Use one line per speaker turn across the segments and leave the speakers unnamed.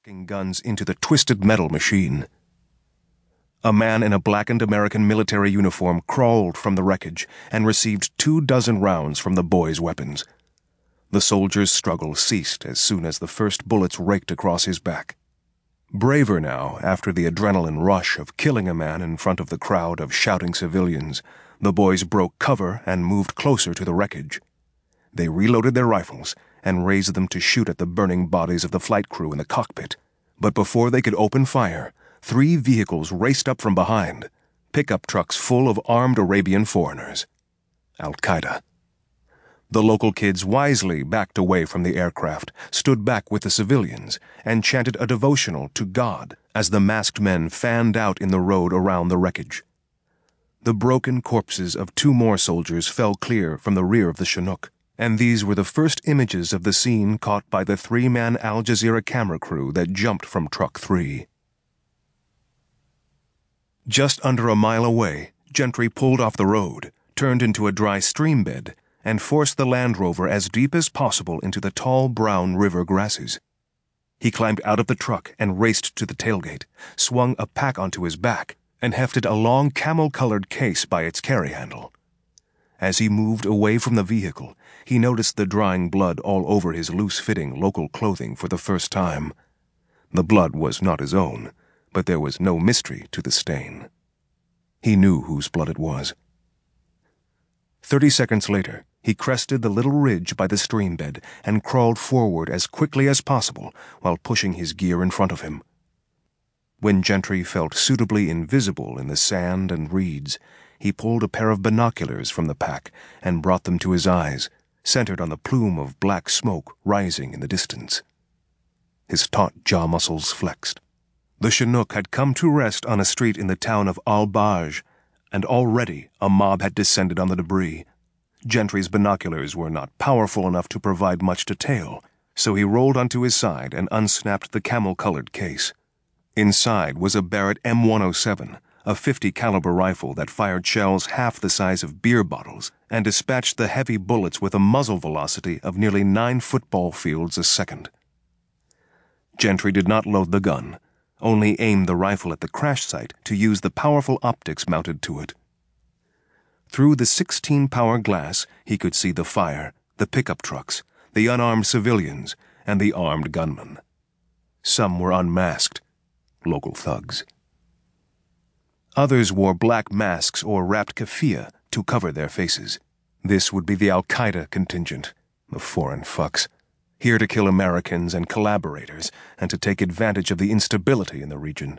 guns into the twisted metal machine. A man in a blackened American military uniform crawled from the wreckage and received 24 rounds from the boy's weapons. The soldier's struggle ceased as soon as the first bullets raked across his back. Braver now, after the adrenaline rush of killing a man in front of the crowd of shouting civilians, the boys broke cover and moved closer to the wreckage. They reloaded their rifles and raised them to shoot at the burning bodies of the flight crew in the cockpit. But before they could open fire, 3 vehicles raced up from behind, pickup trucks full of armed Arabian foreigners. Al-Qaeda. The local kids wisely backed away from the aircraft, stood back with the civilians, and chanted a devotional to God as the masked men fanned out in the road around the wreckage. The broken corpses of 2 more soldiers fell clear from the rear of the Chinook, and these were the first images of the scene caught by the 3-man Al Jazeera camera crew that jumped from Truck 3. Just under a mile away, Gentry pulled off the road, turned into a dry stream bed, and forced the Land Rover as deep as possible into the tall brown river grasses. He climbed out of the truck and raced to the tailgate, swung a pack onto his back, and hefted a long camel-colored case by its carry handle. As he moved away from the vehicle, he noticed the drying blood all over his loose-fitting local clothing for the first time. The blood was not his own, but there was no mystery to the stain. He knew whose blood it was. 30 seconds later, he crested the little ridge by the stream bed and crawled forward as quickly as possible while pushing his gear in front of him. When Gentry felt suitably invisible in the sand and reeds, he pulled a pair of binoculars from the pack and brought them to his eyes, centered on the plume of black smoke rising in the distance. His taut jaw muscles flexed. The Chinook had come to rest on a street in the town of Al-Baj, and already a mob had descended on the debris. Gentry's binoculars were not powerful enough to provide much detail, so he rolled onto his side and unsnapped the camel-colored case. Inside was a Barrett M107, a .50 caliber rifle that fired shells half the size of beer bottles and dispatched the heavy bullets with a muzzle velocity of nearly 9 football fields a second. Gentry did not load the gun, only aimed the rifle at the crash site to use the powerful optics mounted to it. Through the 16-power glass, he could see the fire, the pickup trucks, the unarmed civilians, and the armed gunmen. Some were unmasked, local thugs. Others wore black masks or wrapped keffiyeh to cover their faces. This would be the Al-Qaeda contingent, the foreign fucks, here to kill Americans and collaborators and to take advantage of the instability in the region.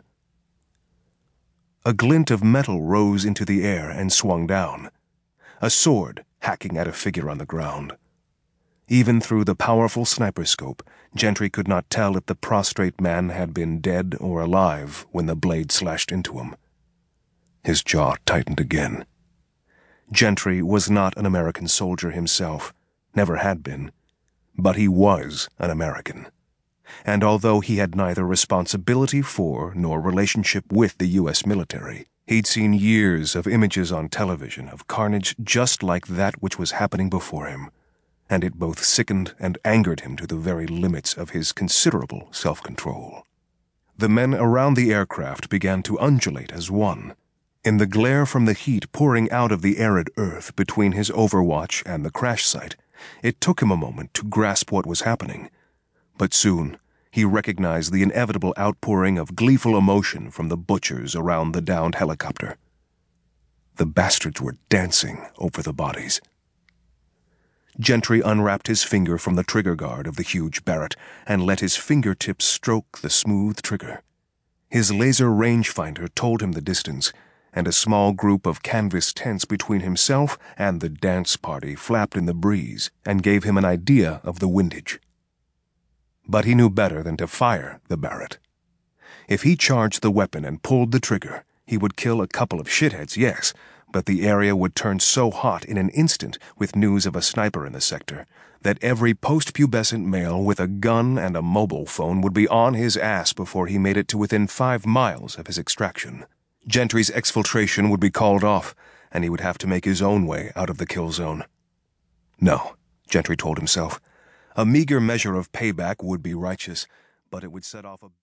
A glint of metal rose into the air and swung down, a sword hacking at a figure on the ground. Even through the powerful sniper scope, Gentry could not tell if the prostrate man had been dead or alive when the blade slashed into him. His jaw tightened again. Gentry was not an American soldier himself, never had been, but he was an American. And although he had neither responsibility for nor relationship with the U.S. military, he'd seen years of images on television of carnage just like that which was happening before him, and it both sickened and angered him to the very limits of his considerable self-control. The men around the aircraft began to undulate as one. In the glare from the heat pouring out of the arid earth between his overwatch and the crash site, it took him a moment to grasp what was happening. But soon, he recognized the inevitable outpouring of gleeful emotion from the butchers around the downed helicopter. The bastards were dancing over the bodies. Gentry unwrapped his finger from the trigger guard of the huge Barrett and let his fingertips stroke the smooth trigger. His laser rangefinder told him the distance, and a small group of canvas tents between himself and the dance party flapped in the breeze and gave him an idea of the windage. But he knew better than to fire the Barrett. If he charged the weapon and pulled the trigger, he would kill a couple of shitheads, yes, but the area would turn so hot in an instant with news of a sniper in the sector that every post-pubescent male with a gun and a mobile phone would be on his ass before he made it to within 5 miles of his extraction. Gentry's exfiltration would be called off, and he would have to make his own way out of the kill zone. No, Gentry told himself. A meager measure of payback would be righteous, but it would set off a